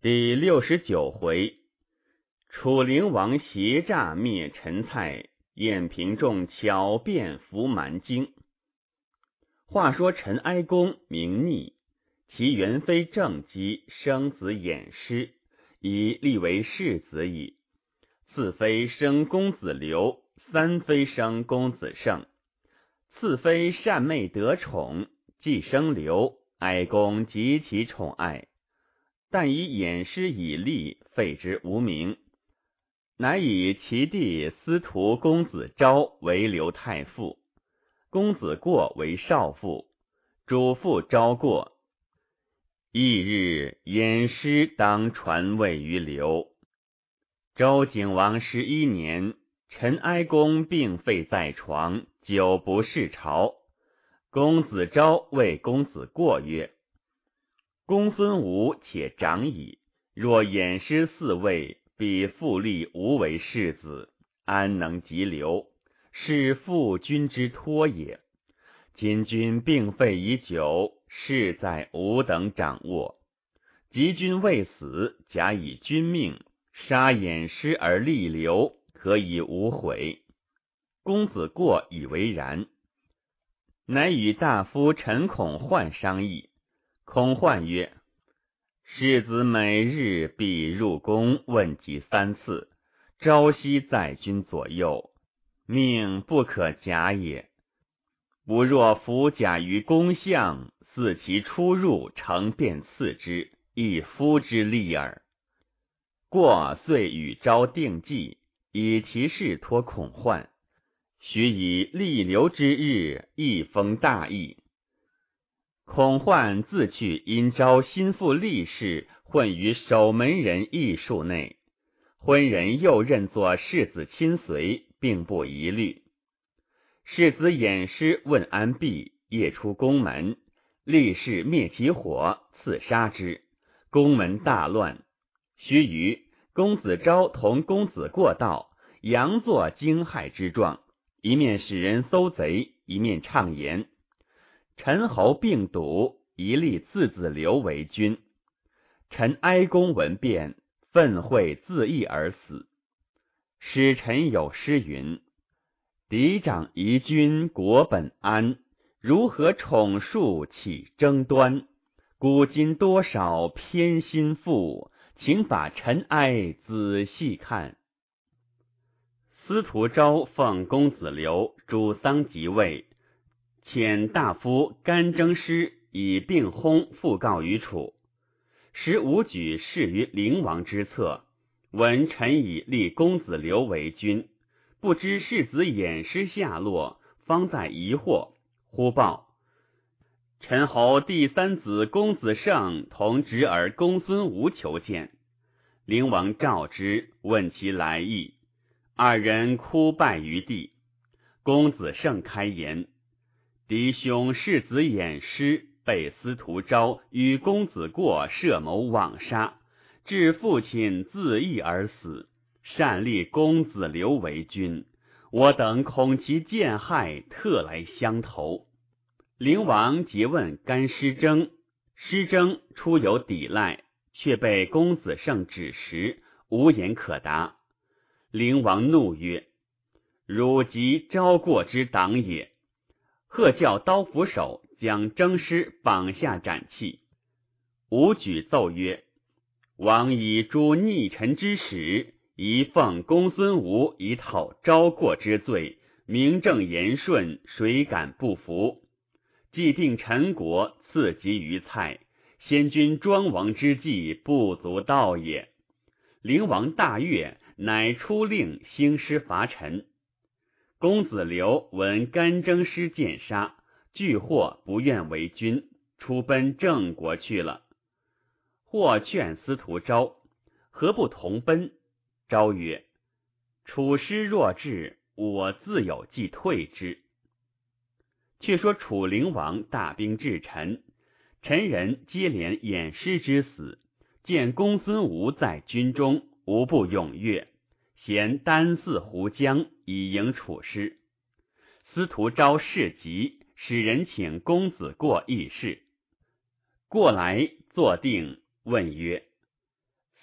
第69回，楚灵王挟诈灭陈蔡，晏平仲巧辩服蛮荆。话说陈哀公名逆，其原非正姬，生子偃师，已立为世子矣。次妃生公子刘，三妃生公子胜。次妃善媚得宠，既生刘，哀公极其宠爱。但以偃师以立，废之无名，乃以其弟司徒公子昭为刘太傅，公子过为少傅，主父昭过。翌日，偃师当传位于刘。周景王11年，陈哀公病废在床，久不视朝。公子昭谓公子过曰：公孙吴且长矣，若偃师嗣位，必复立吴为世子，安能及刘？是父君之托也。今君病废已久，事在吾等掌握。及君未死，假以君命，杀偃师而立刘，可以无悔。公子过以为然，乃与大夫陈孔焕商议。孔焕曰：世子每日必入宫问疾3次，朝夕在君左右，命不可假也。吾若服甲于宫相，似其出入，诚便赐之，亦夫之利耳。过遂与昭定计，以其事托孔焕，许以立刘之日，一封大邑。孔焕自去因昭心腹力士，混于守门人役数内，昏人又任作世子亲随，并不疑虑。世子偃师问安毕，夜出宫门，力士灭其火，刺杀之，宫门大乱。须臾，公子昭同公子过道，佯作惊骇之状，一面使人搜贼，一面畅言：陈侯病笃，一立次子刘为君。陈哀公闻变，愤恚自缢而死。使臣有诗云：嫡长遗君，国本安，如何宠恕起争端？古今多少偏心腹，请把陈哀仔细看。司徒昭奉公子刘主丧即位，遣大夫干征师以病薨复告于楚。时武举事于灵王之侧，闻臣以立公子刘为君，不知世子偃师下落，方在疑惑。忽报陈侯第3子公子胜同侄儿公孙吴求见。灵王召之，问其来意，二人哭拜于地。公子胜开言：嫡兄世子偃师被司徒昭与公子过设谋枉杀，致父亲自缢而死，擅立公子刘为君，我等恐其见害，特来相投。灵王诘问干师征，师征初有抵赖，却被公子胜指实，无言可答。灵王怒曰：汝即昭过之党也。喝叫刀斧手将征师绑下斩弃。武举奏曰：王以诛逆臣之始，宜奉公孙吴以讨昭过之罪，名正言顺，谁敢不服？既定陈国，赐疾于蔡，先君庄王之计，不足道也。灵王大悦，乃出令兴师伐陈。公子刘闻干征师见杀，惧祸不愿为君，出奔郑国去了。或劝司徒昭，何不同奔？昭曰：楚师若至，我自有计退之。却说楚灵王大兵至陈，陈人接连偃师之死，见公孙吴在军中，无不踊跃，咸单泗湖江以迎楚师。司徒昭事急，使人请公子过议事。过来坐定，问曰：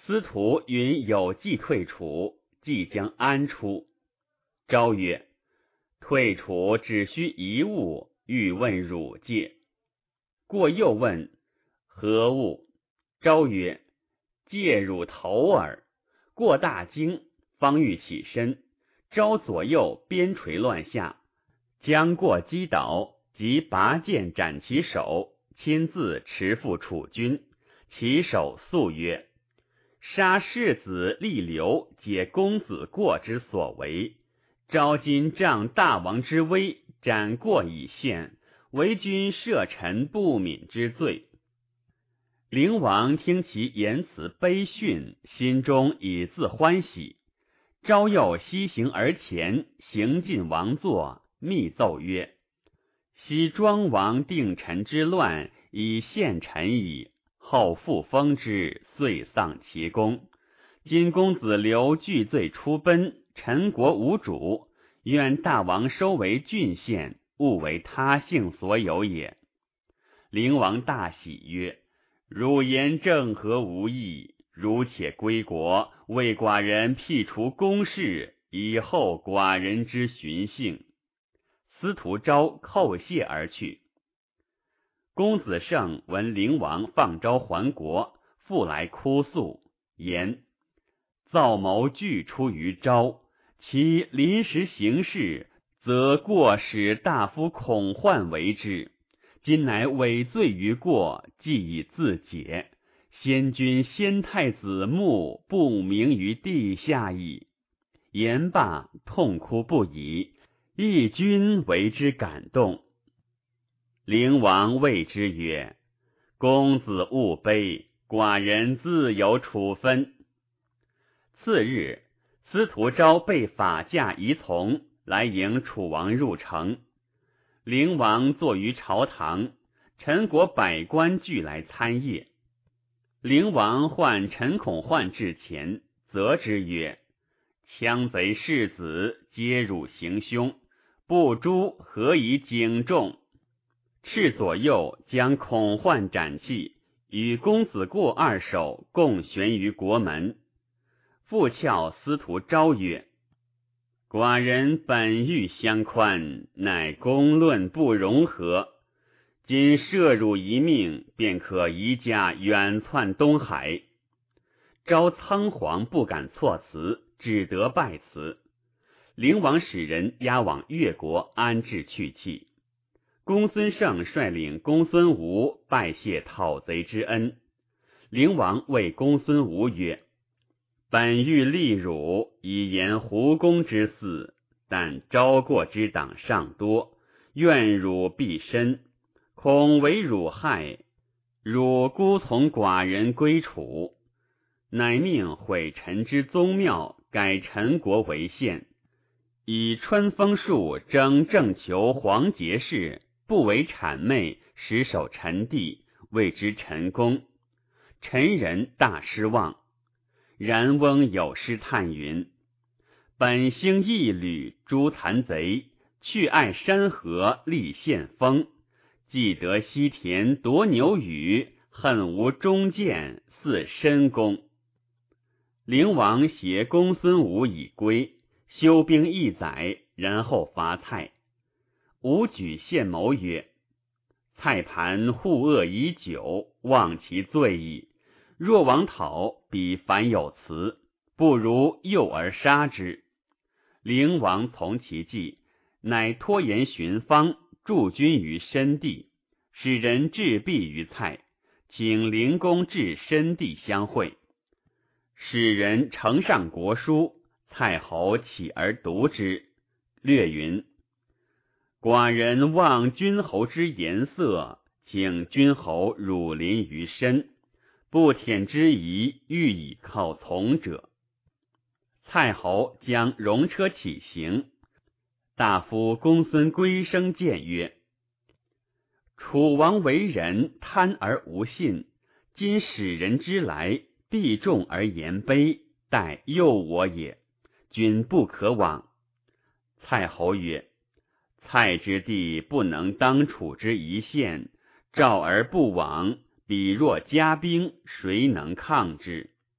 司徒允有计退楚，即将安出。昭曰：退楚只需一物，欲问汝介。过又问何物？昭曰：介汝头耳。过大惊，方欲起身，昭左右鞭锤乱下，将过击倒，即拔剑斩其手，亲自持赴楚军。其手诉曰：杀世子立流，皆公子过之所为。昭今仗大王之威，斩过以献，为君赦臣不敏之罪。灵王听其言辞悲训，心中以自欢喜。昭又西行而前，行进王座，密奏曰：昔庄王定臣之乱，以献臣矣，后复封之，遂丧其功。今公子刘惧罪出奔，陈国无主，愿大王收为郡县，勿为他幸所有也。灵王大喜曰：汝言正合无异，汝且归国，为寡人辟除公事，以后寡人之循幸。司徒昭叩谢而去。公子胜闻灵王放昭还国，复来哭诉，言造谋俱出于昭，其临时行事，则过使大夫恐患为之。今乃委罪于过，既已自解，先君先太子墓不明于地下矣。言罢，痛哭不已，义君为之感动。灵王谓之曰：公子勿悲，寡人自有处分。次日，司徒昭被法驾仪从，来迎楚王入城。灵王坐于朝堂，陈国百官俱来参谒。灵王唤陈孔焕至前，责之曰：羌贼世子，皆汝行凶，不诛何以警众？敕左右将孔焕斩弃，与公子过二首共悬于国门。复翘司徒昭曰：寡人本欲相宽，乃公论不容合。今赦汝一命，便可移家远窜东海。昭仓皇不敢措辞，只得拜辞。灵王使人押往越国安置去气。公孙胜率领公孙吴拜谢讨贼之恩。灵王谓公孙吴曰：本欲立汝，以言胡公之嗣，但昭过之党尚多，愿汝避身，恐为汝害，汝孤从寡人归楚。乃命毁陈之宗庙，改陈国为县，以春风术征正求黄节氏，不为谄媚，实守陈地，谓之陈公。陈人大失望。然翁有诗叹云：本兴一旅诛残贼，去爱山河立献封。既得西田夺牛羽，恨无中见似申公。灵王携公孙吴以归，休兵1载，然后伐蔡。吴举献谋曰：蔡盘护恶已久，忘其罪矣。若往讨，彼反有辞，不如诱而杀之。灵王从其计，乃拖延寻方，驻军于申地，使人置璧于蔡，请灵公至申地相会。使人呈上国书，蔡侯起而读之，略云：寡人望君侯之颜色，请君侯汝临于身，不舔之仪，欲以靠从者。蔡侯将戎车起行。大夫公孙归生谏曰：楚王为人贪而无信，今使人之来，必重而言卑，待诱我也，君不可往。蔡侯曰：蔡之地不能当楚之一县，召而不往，彼若加兵，谁能抗之？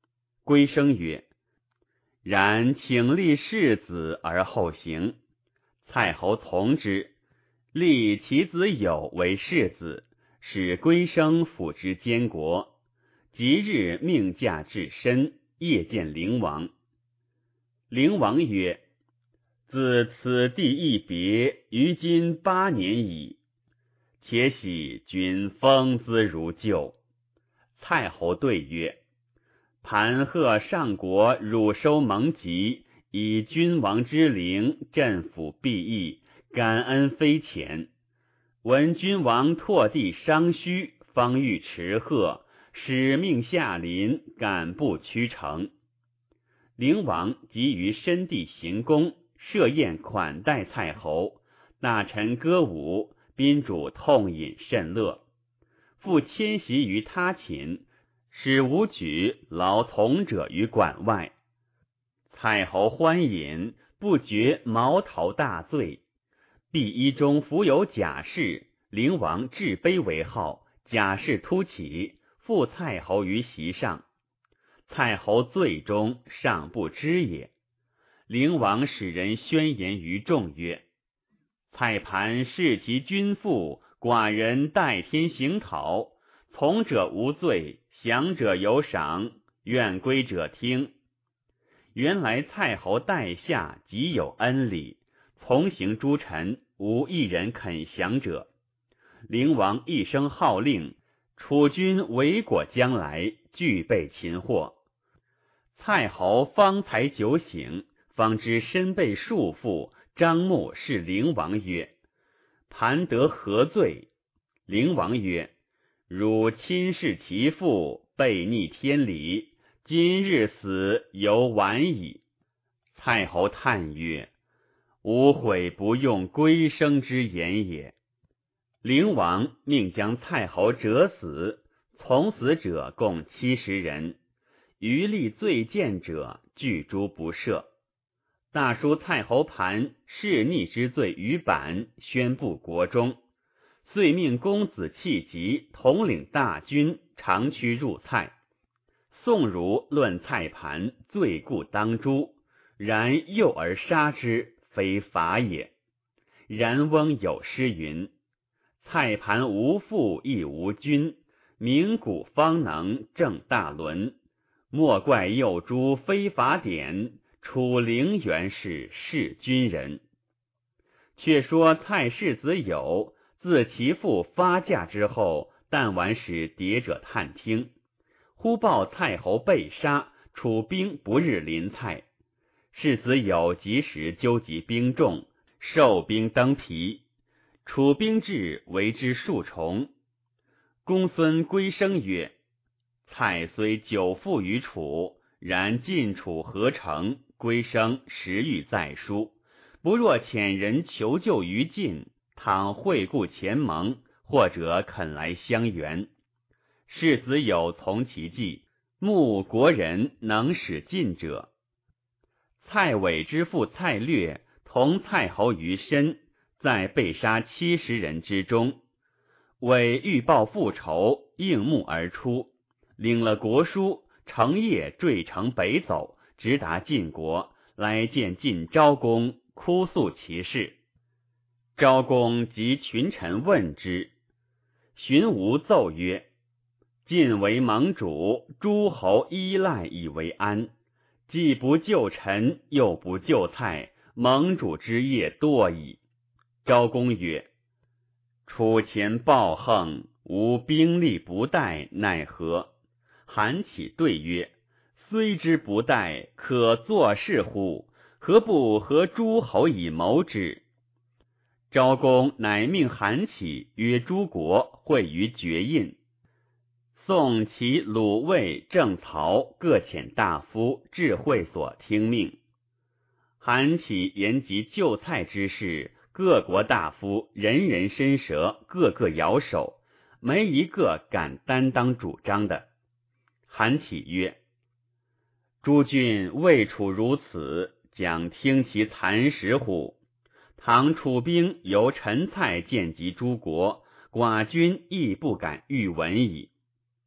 归生曰：然请立世子而后行。蔡侯从之，立其子友为世子，使归生辅之监国。即日命驾至申，夜见灵王。灵王曰：自此地一别，于今8年矣。且喜君风姿如旧。蔡侯对曰：盘贺上国，汝收蒙疾，以君王之灵，镇抚弊役，感恩非浅。闻君王拓地商虚，方欲持贺，使命下临，敢不屈成。灵王即于申地行宫，设宴款待蔡侯，大臣歌舞，宾主痛饮甚乐。复迁徙于他寝，使武举劳从者于馆外。蔡侯欢饮，不觉茅头大醉。敝衣中伏有甲士，灵王置杯为号，甲士突起，附蔡侯于席上。蔡侯醉中，尚不知也。灵王使人宣言于众曰：蔡盘视其君父，寡人代天行讨，从者无罪，降者有赏，愿归者听。原来蔡侯待下极有恩礼，从行诸臣，无一人肯降者。灵王一声号令，楚军围裹将来，俱被擒获。蔡侯方才酒醒，方知身被束缚，张目视灵王曰：盘得何罪？灵王曰：汝亲视其父，悖逆天理，今日死犹晚矣。蔡侯叹曰：吾悔不用归生之言也。灵王命将蔡侯折死，从死者共70人，余立罪见者俱诛不赦。大书蔡侯盘弑逆之罪于版，宣布国中。遂命公子弃疾统领大军，长驱入蔡。宋儒论蔡盘罪故当诛，然诱而杀之，非法也。然翁有诗云：蔡盘无父亦无君，名古方能正大伦。莫怪诱诛非法典，楚灵原是君人。却说蔡氏子友自其父发驾之后，但晚使谍者探听，忽报蔡侯被杀，楚兵不日临蔡。世子友及时纠集兵众，受兵登皮。楚兵至，为之数重。公孙归生曰：蔡虽久附于楚，然晋楚合成，归生时欲再书，不若遣人求救于晋，倘会故前盟，或者肯来相援。世子有从其计，慕国人能使晋者。蔡伟之父蔡略同蔡侯于申，在被杀70人之中。伟欲报复仇，应募而出，领了国书，乘夜坠城北走，直达晋国，来见晋昭公，哭诉其事。昭公及群臣问之，荀吴奏曰：晋为盟主，诸侯依赖以为安，既不救臣，又不救蔡，盟主之业多矣。昭公曰：楚前暴横，吾兵力不逮，奈何？韩起对曰：虽之不逮，可作事乎？何不和诸侯以谋之？昭公乃命韩起约诸国会于绝印。宋齐鲁魏郑曹各遣大夫至会所听命。韩起言及救蔡之事，各国大夫人人伸舌，个个摇手，没一个敢担当主张的。韩起曰：诸君未处如此，将听其蚕食乎？倘楚兵由陈蔡见及诸国，寡君亦不敢欲闻矣。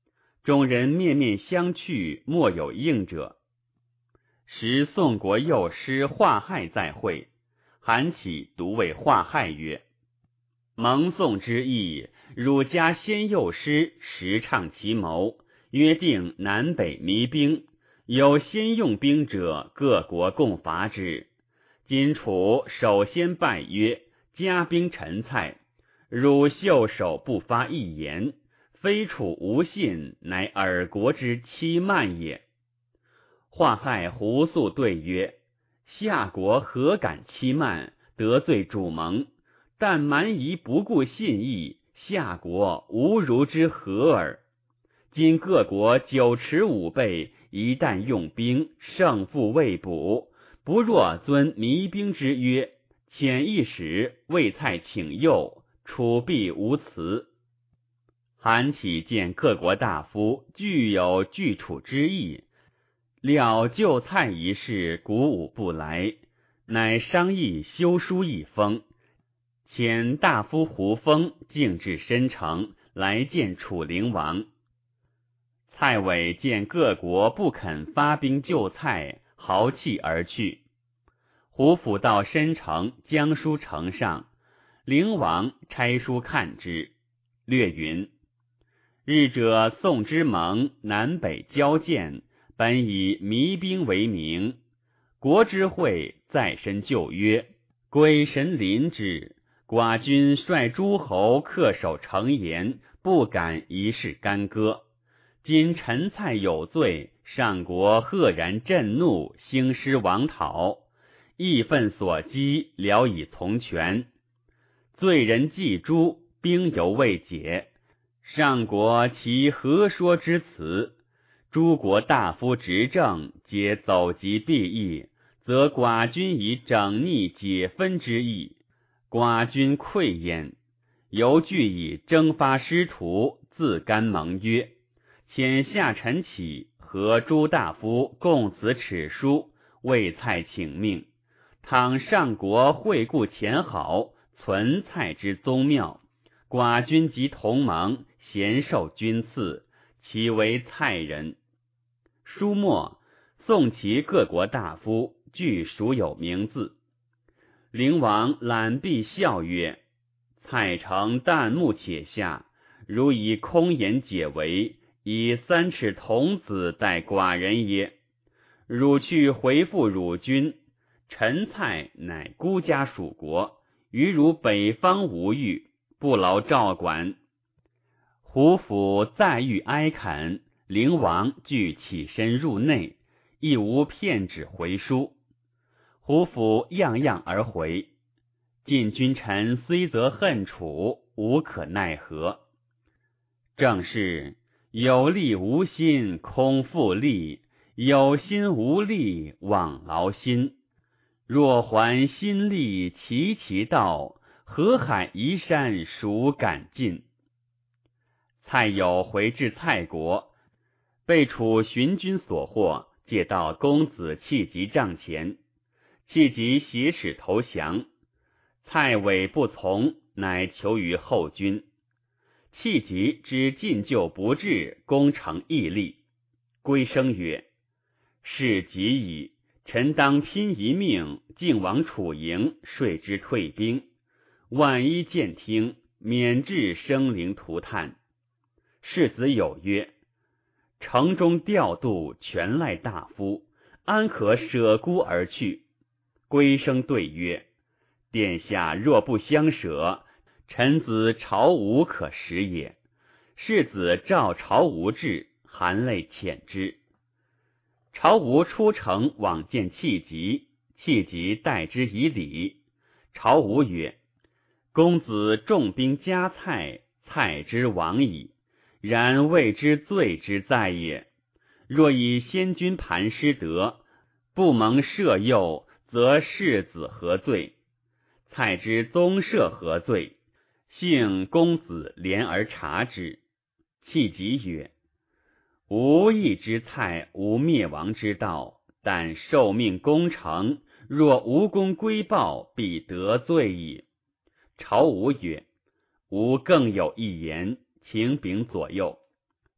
众人面面相觑，莫有应者。时宋国右师华亥在会，韩起独谓华亥曰：蒙宋之意，汝家先右师实畅其谋，约定南北弭兵，有先用兵者，各国共伐之。今楚首先拜约，加兵陈蔡，汝袖手不发一言，非楚无信，乃尔国之欺慢也。华亥胡肃对曰：夏国何敢欺慢，得罪主盟？但蛮夷不顾信义，夏国无如之何耳。今各国久持武备，一旦用兵，胜负未卜，不若遵弭兵之约，遣一使为蔡请诱，楚必无辞。韩起见各国大夫具有拒楚之意，料救蔡一事鼓舞不来，乃商议修书一封，遣大夫胡风径至申城，来见楚灵王。蔡伟见各国不肯发兵救蔡，豪气而去。胡府到申城，将书呈上，灵王差书看之，略云：日者宋之盟，南北交见，本以弭兵为名，国之会再申旧约，鬼神临之，寡君率诸侯恪守承言，不敢一事干戈。今陈蔡有罪，上国赫然震怒，兴师王讨，义愤所激，聊以从权。罪人既诛，兵犹未解，上国其何说之辞？诸国大夫执政，皆走疾避疫，则寡君以整逆解分之意，寡君愧焉。犹惧以征发师徒，自甘盟约。遣下陈起和诸大夫共此耻书，为蔡请命。倘上国惠顾前好，存蔡之宗庙，寡君及同盟，咸受君赐，其为蔡人。书末，宋齐各国大夫俱属有名字。灵王览毕笑曰：蔡诚旦暮且下，如以空言解围，以3尺童子待寡人也。汝去回复汝君，陈蔡乃孤家属国，于汝北方无欲，不劳照管。胡府再欲哀恳，灵王俱起身入内，亦无片纸回书。胡府样样而回。晋君臣虽则恨楚，无可奈何。正是有力无心，空复力；有心无力，枉劳心。若还心力，齐其道，河海移山，孰敢尽？蔡友回至蔡国，被楚寻军所获，借到公子弃疾帐前，弃疾挟使投降。蔡伟不从，乃求于后军。弃疾知进救不至，攻城易立。归生曰：事急矣，臣当拼一命，竟往楚营，说之退兵。万一见听，免致生灵涂炭。世子有曰：城中调度全赖大夫，安可舍孤而去？归生对曰：殿下若不相舍，臣子朝无可食也。世子召朝无至，含泪遣之。朝无出城往见弃疾，弃疾待之以礼。朝无曰：公子重兵加蔡，蔡之亡矣，然未知罪之在也。若以先君盘师德，不蒙赦宥，则世子何罪？蔡之宗社何罪？幸公子怜而察之。弃疾曰：吾亦知蔡无灭亡之道，但受命攻城，若无功归报，必得罪矣。朝吴曰：吾更有一言，请禀左右。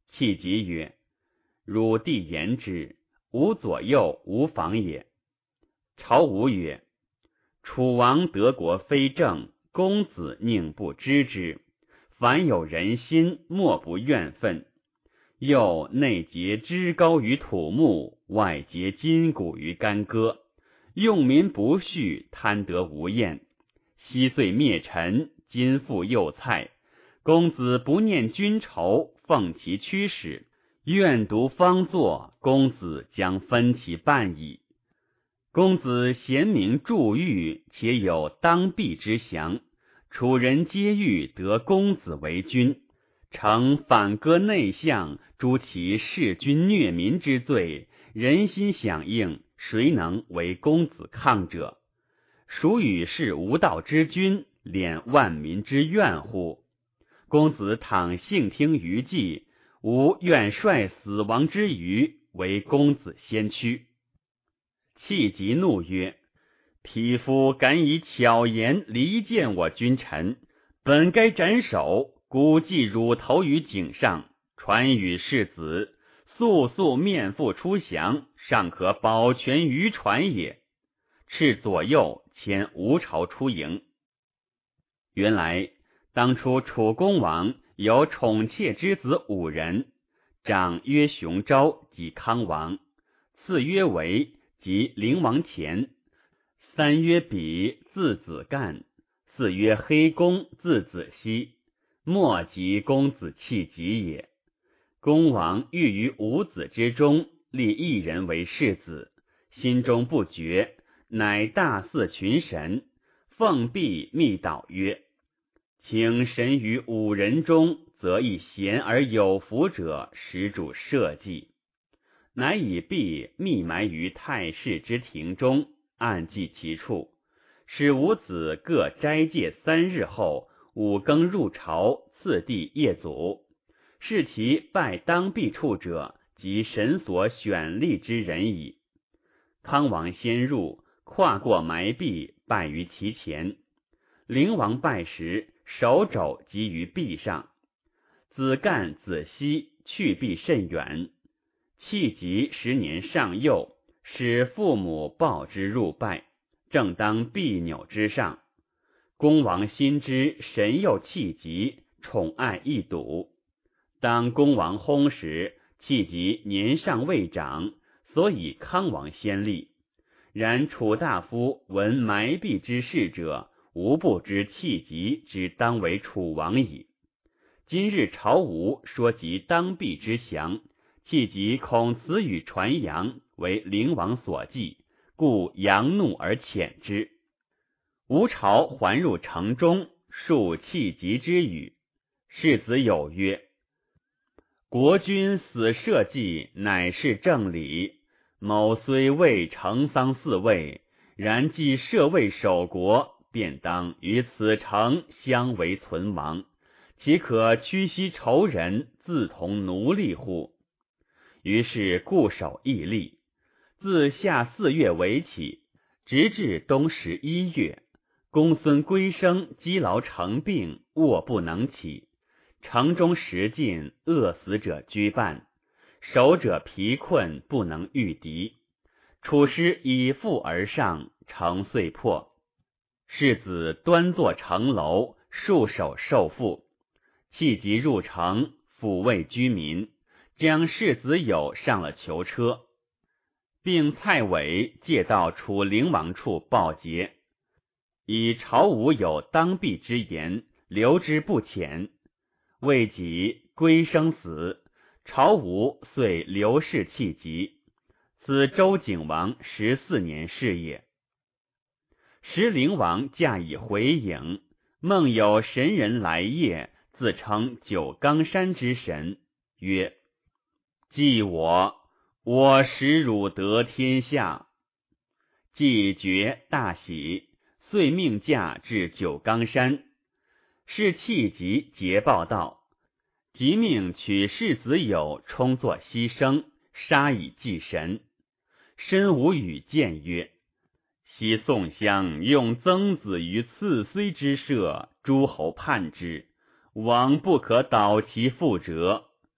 弃疾曰：汝弟言之，无左右，无妨也。朝吴曰：楚王得国非正，公子宁不知之？凡有人心，莫不怨愤。又内结枝高于土木，外结筋骨于干戈，用民不恤，贪得无厌。昔岁灭陈，今复幼蔡。公子不念君仇，奉其驱使，愿独方作，公子将分其半矣。公子贤明著誉，且有当避之祥，楚人皆欲得公子为君，诚反割内相，诛其弑君虐民之罪，人心响应，谁能为公子抗者？孰与是无道之君，敛万民之怨乎？公子倘幸听于计，吾愿率死亡之余，为公子先驱。弃疾怒曰：匹夫敢以巧言离间我君臣，本该斩首，孤寄乳头于井上，传与世子，速速面腹出降，尚可保全渔船也。斥左右遣吴朝出营。原来当初楚公王有宠妾之子5人，长曰熊昭，即康王；次曰维，即灵王前；三曰比，字子干；四曰黑公，字子西；末即公子弃疾也。公王欲于5子之中立一人为世子，心中不决，乃大祀群神，奉璧密祷曰：请神于5人中，则以贤而有福者，使主社稷。乃以璧密埋于太室之庭中，暗记其处，使5子各斋戒3日后，5更入朝，次第谒祖。是其拜当璧处者，即神所选立之人矣。康王先入，跨过埋璧，拜于其前。灵王拜时，手肘击于璧上。子干、子西去璧甚远。弃疾10年尚幼，使父母抱之入拜，正当璧钮之上。公王心知神佑弃疾，宠爱一睹。当公王薨时，弃疾年尚未长，所以康王先立。然楚大夫闻埋璧之事者，无不知弃疾之当为楚王矣。今日朝吴说及当璧之降，弃疾恐此语传扬，为灵王所忌，故扬怒而遣之。吴朝还入城中，述弃疾之语。世子有曰：国君死社稷，乃是正理。某虽未成丧嗣位，然既设位守国，便当于此城相为存亡，岂可屈膝仇人，自同奴隶乎？于是固守屹立，自夏4月为起，直至冬11月，公孙归生积劳成病，卧不能起。城中食尽，饿死者居半，守者疲困，不能御敌。楚师以腹而上，城遂破。世子端坐城楼，束手受缚。弃疾入城，抚慰居民，将世子友上了囚车，并蔡伟借到楚灵王处报捷，以朝吴有当璧之言，留之不遣。未几，归生死，朝吴遂刘氏弃疾。此周景王14年事也。时灵王驾以回郢，梦有神人来谒，自称九冈山之神，曰：祭我使汝得天下。既决大喜，遂命驾至九冈山。是弃疾捷报道，即命取世子友充作牺牲，杀以祭神。申无与谏曰：昔宋襄用曾子于次睢之社，诸侯叛之，王不可蹈其覆辙。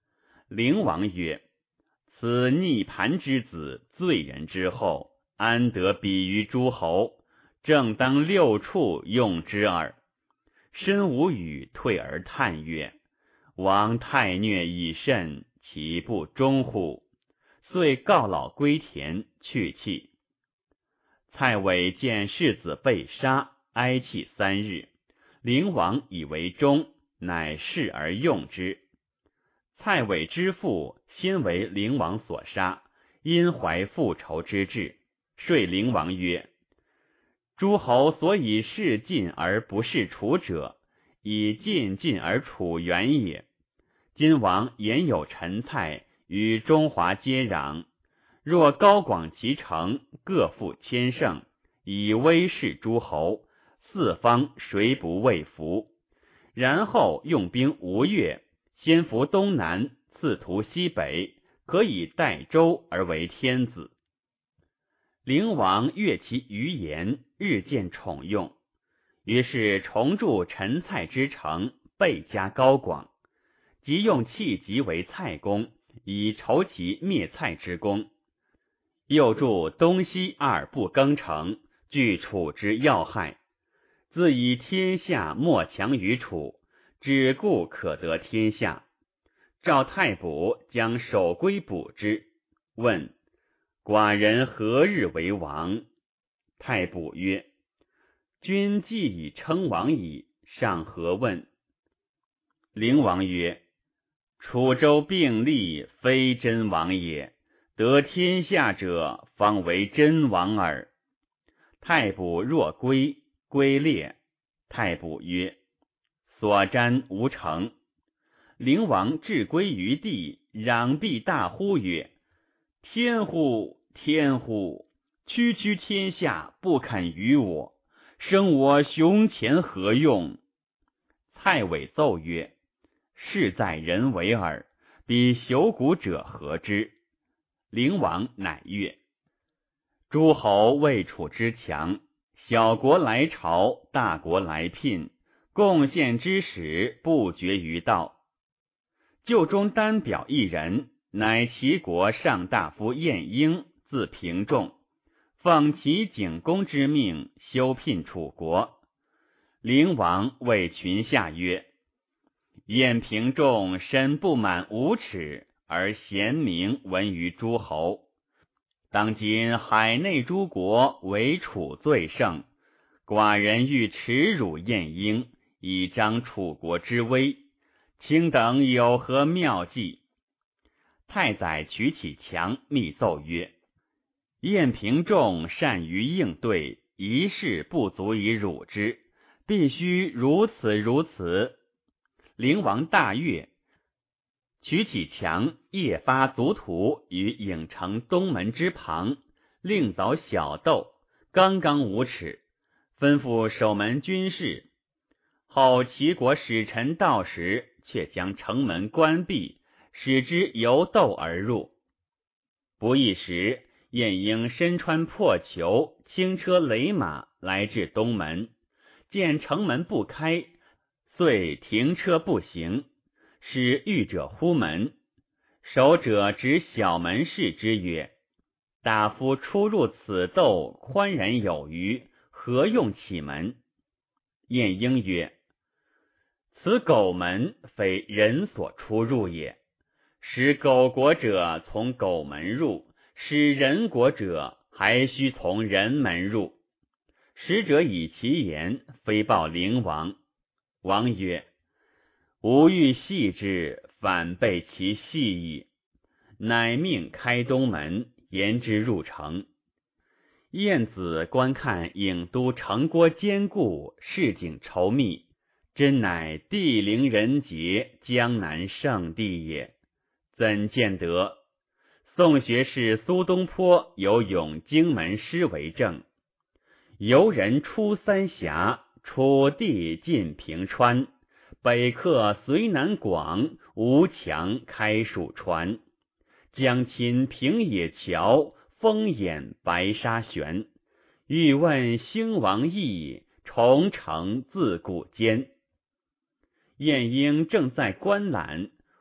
灵王曰：此逆盘之子，罪人之后，安得比于诸侯？正当六处用之耳。申无语退而叹曰：王太虐已甚，其不忠乎？遂告老归田，去气。蔡伟见世子被杀，哀泣3日。灵王以为忠，乃释而用之。蔡伟之父先为灵王所杀，因怀复仇之志，说灵王曰：诸侯所以事晋而不事楚者，以晋而楚远也。今王言有陈蔡，与中华接壤，若高广其城，各负千乘，以威势诸侯，四方谁不畏服？然后用兵吴越，先服东南，次图西北，可以代周而为天子。灵王悦其余言，日渐宠用，于是重筑陈蔡之城，倍加高广，即用弃疾为蔡公，以酬其灭蔡之功。又筑东西2不更城，据楚之要害，自以天下莫强于楚，只顾可得天下。召太卜将守归卜之，问寡人何日为王？太卜曰：君既已称王矣，尚何问？灵王曰：楚州并立，非真王也，得天下者，方为真王耳。太卜若归，归列。太卜曰：所瞻无成。灵王至归于地，攘臂大呼曰：天乎天乎！区区天下不肯于我，生我雄前何用？蔡伟奏曰：事在人为耳，彼朽骨者何之？灵王乃曰：诸侯为楚之强，小国来朝，大国来聘，贡献之始，不绝于道。就中单表一人，乃齐国上大夫晏婴，字平仲，奉齐景公之命，修聘楚国。灵王谓群下曰：晏平仲身不满5尺，而贤明闻于诸侯。当今海内诸国，唯楚最盛，寡人欲耻辱晏婴，以彰楚国之威，卿等有何妙计？太宰取其强，密奏曰：晏平仲善于应对，一事不足以辱之，必须如此如此。灵王大悦，取其强夜发卒图于郢城东门之旁，另凿小斗，刚刚5尺，吩咐守门军士。后齐国使臣到时，却将城门关闭，使之由斗而入。不一时，晏婴身穿破裘，轻车雷马来至东门，见城门不开，遂停车不行，使御者呼门。守者指小门视之曰：大夫出入此斗，宽然有余，何用启门？晏婴曰：此狗门非人所出入也，使狗国者从狗门入，使人国者还须从人门入。使者以其言，飞报灵王。王曰：吾欲系之，反被其系矣。乃命开东门，言之入城。晏子观看郢都城郭坚固，市井稠密，真乃地灵人杰，江南圣地也。怎见得？宋学士苏东坡有咏荆门诗为证：游人出三峡，楚地进平川，北客随南广，吴强开蜀船。江亲平野桥，风掩白沙悬。欲问兴亡意，重城自古间。晏婴正在观览，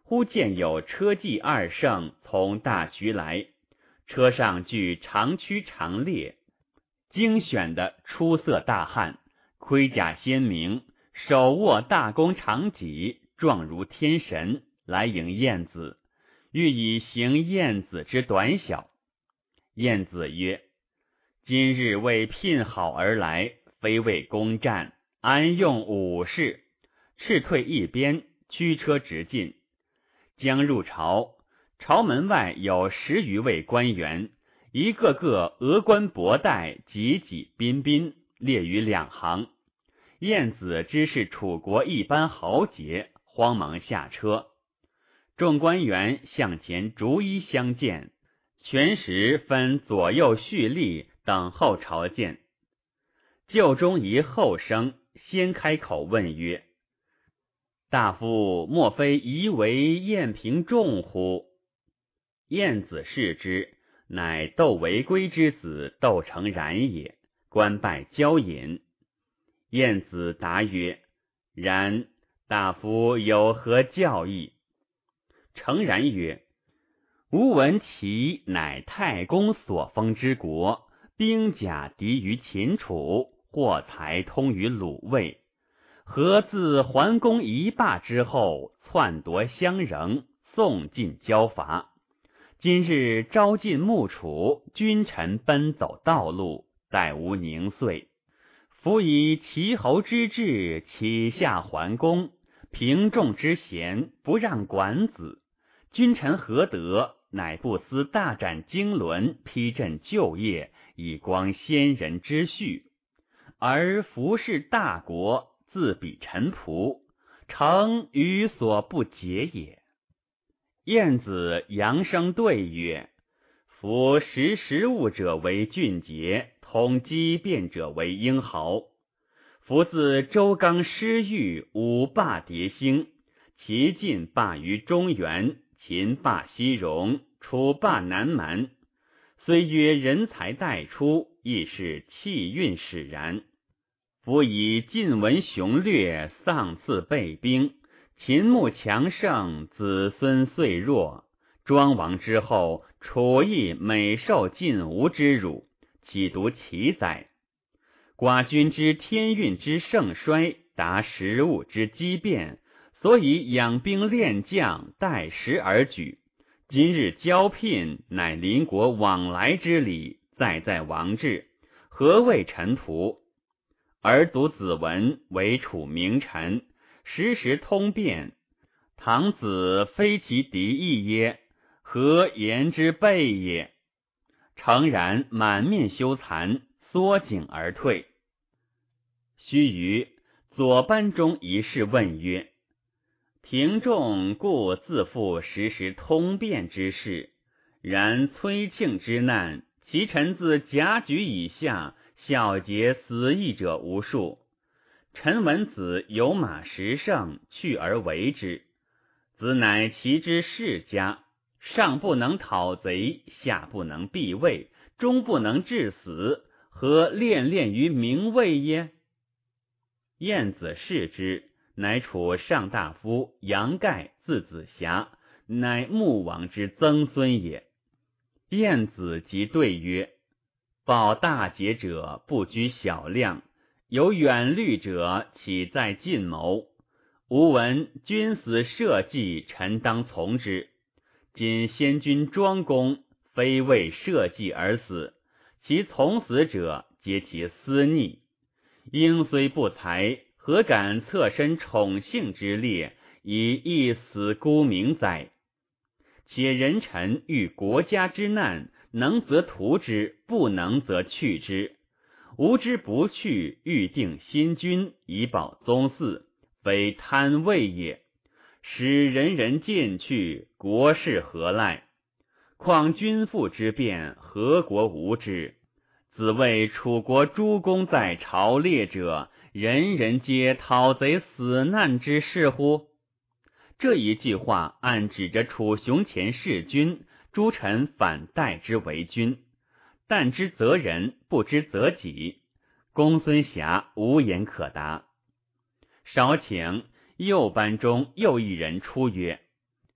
忽见有车骑2乘从大渠来，车上具长驱长列，精选的出色大汉，盔甲鲜明，手握大弓长戟，状如天神，来迎晏子，欲以行晏子之短小。晏子曰：今日为聘好而来，非为攻战，安用武士？斥退一边，驱车直进。将入朝，朝门外有10余位官员，一个个额冠博带，挤挤彬彬，列于2行。晏子知是楚国一般豪杰，慌忙下车。众官员向前逐一相见，全时分左右序立，等候朝见。厩中一后生先开口问曰：大夫莫非疑为晏平仲乎？晏子视之，乃窦违归之子窦成然也，官拜交尹。晏子答曰：然，大夫有何教义？成然曰：吾闻齐乃太公所封之国，兵甲敌于秦楚，货财通于鲁卫，何自桓公一霸之后，篡夺相仍，宋晋交伐？今日朝晋暮楚，君臣奔走道路，待无宁岁。夫以齐侯之志，启下桓公，平仲之贤，不让管子。君臣何德？乃不思大展经纶，批振旧业，以光先人之序。而服侍大国，自比臣仆，诚于所不解也。晏子扬声对曰：夫识物者为俊杰，通机变者为英豪。夫自周刚失域，五霸迭兴，齐晋霸于中原，秦霸西戎，楚霸南蛮。虽曰人才代出，亦是气运使然。夫以晋文雄略，丧次备兵，秦穆强盛，子孙岁弱。庄王之后，楚亦每受晋吴之辱，岂独其哉？寡君之天运之盛衰，达时务之机变，所以养兵练将，待时而举。今日交聘，乃邻国往来之礼，在王制，何谓臣仆？而独子文为楚名臣，时通变，唐子非其敌意耶？何言之备也？诚然满面羞惭，缩颈而退。须臾，左班中一士问曰：平仲故自负时通变之事，然崔庆之难，其臣自甲举以下，小节死役者无数。臣闻子有马10乘，去而为之，子乃其之世家，上不能讨贼，下不能避魏，中不能致死，何恋于名位耶？晏子视之，乃楚上大夫杨盖，字子瑕，乃穆王之曾孙也。晏子即对曰：报大节者，不拘小量，有远虑者，岂在近谋？吾闻君死社稷，臣当从之。今先君庄公，非为社稷而死，其从死者，皆其私逆。鹰虽不才，何敢侧身宠幸之列，以一死孤名哉？且人臣遇国家之难，能则图之，不能则去之。吾之不去，欲定新君，以保宗嗣，非贪位也。使人人尽去，国事何赖？况君父之变，何国无之？子谓楚国诸公在朝列者，人人皆讨贼死难之事乎？这一句话暗指着楚雄前弑君，诸臣反代之为君，但知责人，不知责己。公孙瑕无言可答。少顷，右班中又一人出曰：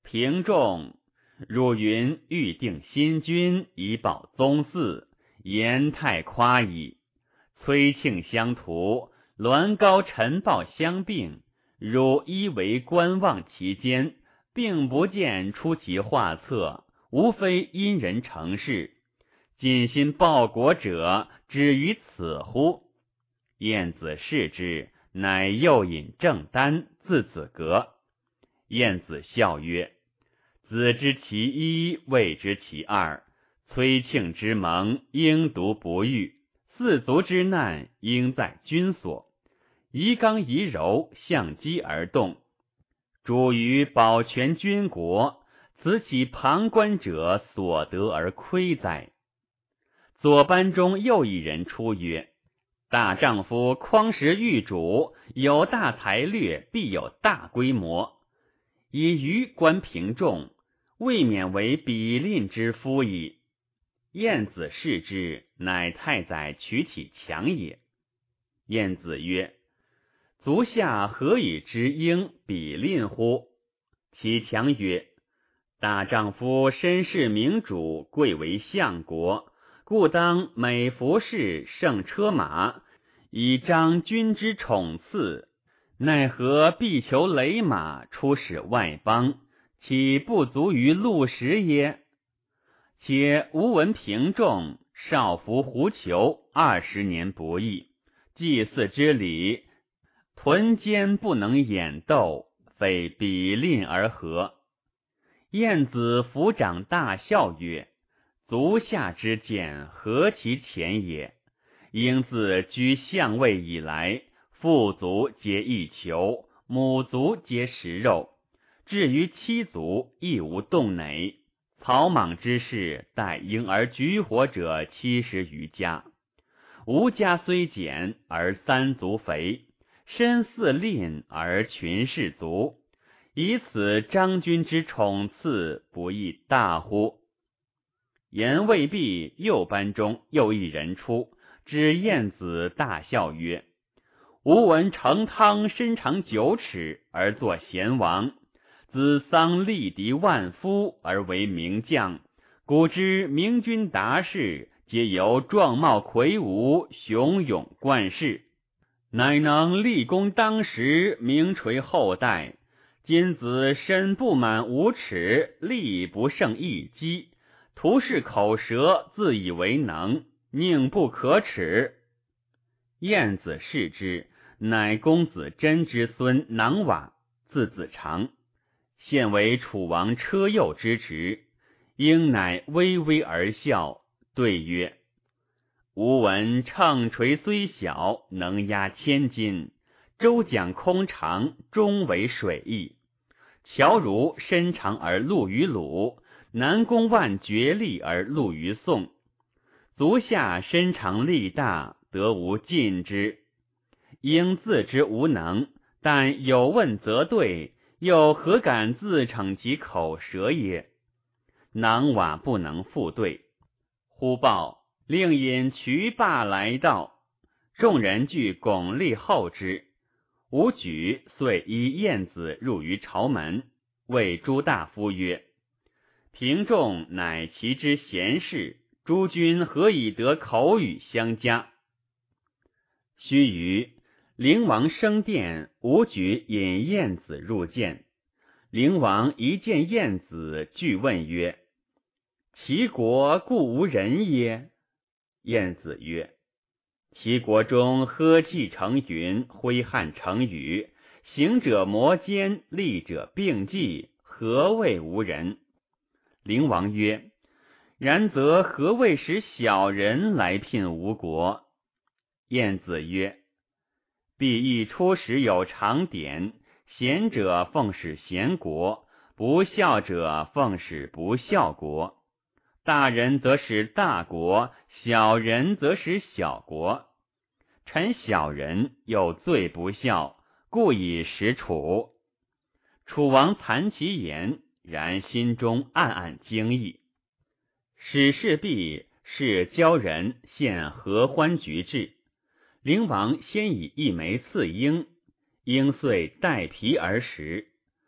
平仲汝云欲定新君，以保宗嗣，言太夸矣。崔庆相图，栾高陈豹相并，汝依为观望其间，并不见出其画策，无非因人成事。尽心报国者，止于此乎？晏子视之，乃诱引正丹，字子革。晏子笑曰：子知其一，未知其二。崔庆之盟，应独不遇；四族之难，应在君所。宜刚宜柔，相机而动。主于保全君国，此其旁观者所得而亏哉？左班中又一人出曰：大丈夫匡时遇主，有大才略，必有大规模。以余观平仲，未免为比吝之夫矣。晏子视之，乃太宰取其强也。晏子曰：足下何以知应比吝乎？其强曰：大丈夫身世明主，贵为相国，故当美服饰，胜车马，以彰君之宠赐。奈何必求雷马，出使外邦，岂不足于禄食耶？且吾闻平仲少服狐裘20年不役，祭祀之礼，屯间不能掩斗，非比吝而何？晏子抚掌大笑曰：足下之见，何其浅也！应自居相位以来，父族皆一裘，母族皆食肉，至于妻族亦无动馁。草莽之士，待婴而举火者70余家。吾家虽简，而三族肥，身似吝而群士足，以此张君之宠赐，不亦大乎？言未毕，右班中又一人出，指晏子大笑曰：吾闻成汤身长9尺，而作贤王，子桑力敌万夫，而为名将。古之明君达士，皆由壮貌魁梧，雄勇冠世，乃能立功当时，名垂后代。今子身不满5尺，力不胜一击，徒是口舌，自以为能，宁不可耻？晏子视之，乃公子真之孙囊瓦，字子长，现为楚王车右之职。婴乃微微而笑，对曰：吾闻秤锤虽小，能压千斤；周讲空长，终为水翼。乔如身长而禄于鲁，南宫万绝力而禄于宋。足下身长力大，得无尽之。应自知无能，但有问则对，又何敢自逞其口舌耶？囊瓦不能复对。忽报令引渠霸来到，众人俱拱立候之。伍举遂依晏子入于朝门，谓诸大夫曰：平仲乃其之贤士，诸君何以得口语相加？须臾，灵王升殿，伍举引晏子入见。灵王一见晏子，具问曰：其国故无人耶？晏子曰：其国中呵气成云，挥汗成雨，行者摩肩，立者并济，何谓无人？灵王曰：然则何谓使小人来聘吴国？晏子曰：必亦出使有常典，贤者奉使贤国，不孝者奉使不孝国。大人则使大国，小人则使小国。臣小人又罪不孝，故以使楚。楚王惭其言，然心中暗暗惊异。使事毕，是交人献合欢菊至。灵王先以一枚赐婴，婴遂带皮而食。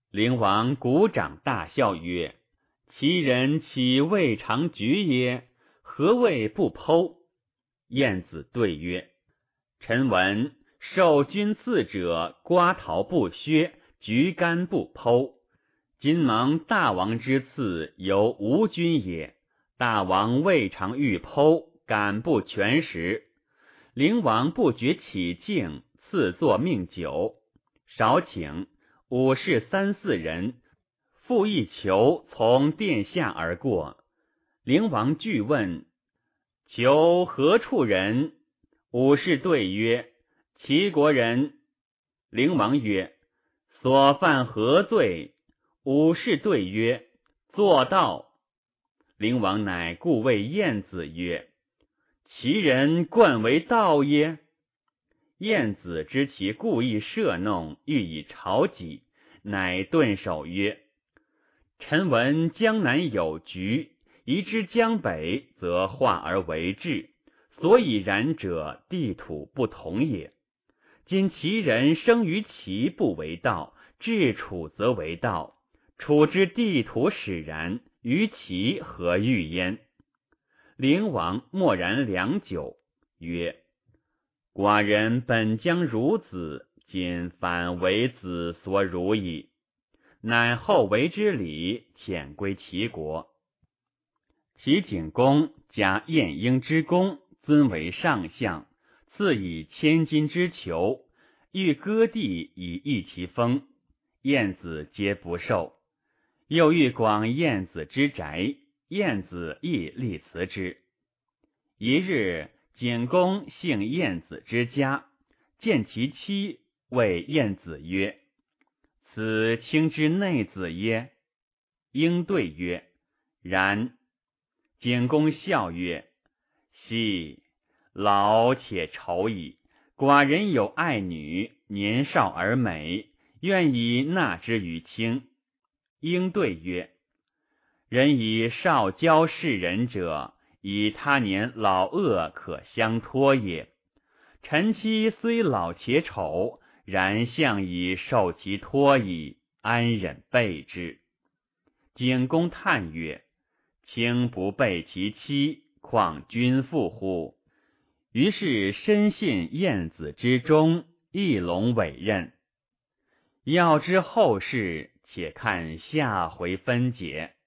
灵王鼓掌大笑曰：其人岂未尝举也？何谓不剖？晏子对曰：臣闻受君赐者，瓜桃不削，橘干不剖。今蒙大王之赐，犹无君也。大王未尝欲剖，敢不全食？灵王不觉起敬，赐作命酒，少请武士3、4人，复一囚从殿下而过。灵王具问：囚何处人？武士对曰：齐国人。灵王曰：所犯何罪？武士对曰：作盗。灵王乃故谓晏子曰：其人冠为盗耶？晏子知其故意设弄，欲以朝己，乃顿首曰：臣闻江南有局，移之江北，则化而为治，所以然者，地土不同也。今其人生于齐不为盗，至楚则为盗，楚之地土使然，于齐何欲焉？灵王默然良久，曰：寡人本将孺子，今反为子所辱矣。乃后为之礼，遣归齐国。齐景公加晏婴之功，尊为上相，赐以千金之裘，欲割地以益其封，晏子皆不受。又欲广晏子之宅，晏子亦力辞之。一日，景公幸晏子之家，见其妻，谓晏子曰：此卿之内子耶？婴对曰：然。景公笑曰：奚，老且丑矣。寡人有爱女，年少而美，愿以纳之于卿。婴对曰：人以少交世人者，以他年老恶可相托也。臣妻虽老且丑，然相以受其托矣，安忍备之？景公叹曰：卿不备其妻，况君父乎？于是深信晏子之忠，一龙委任。要知后事，且看下回分解。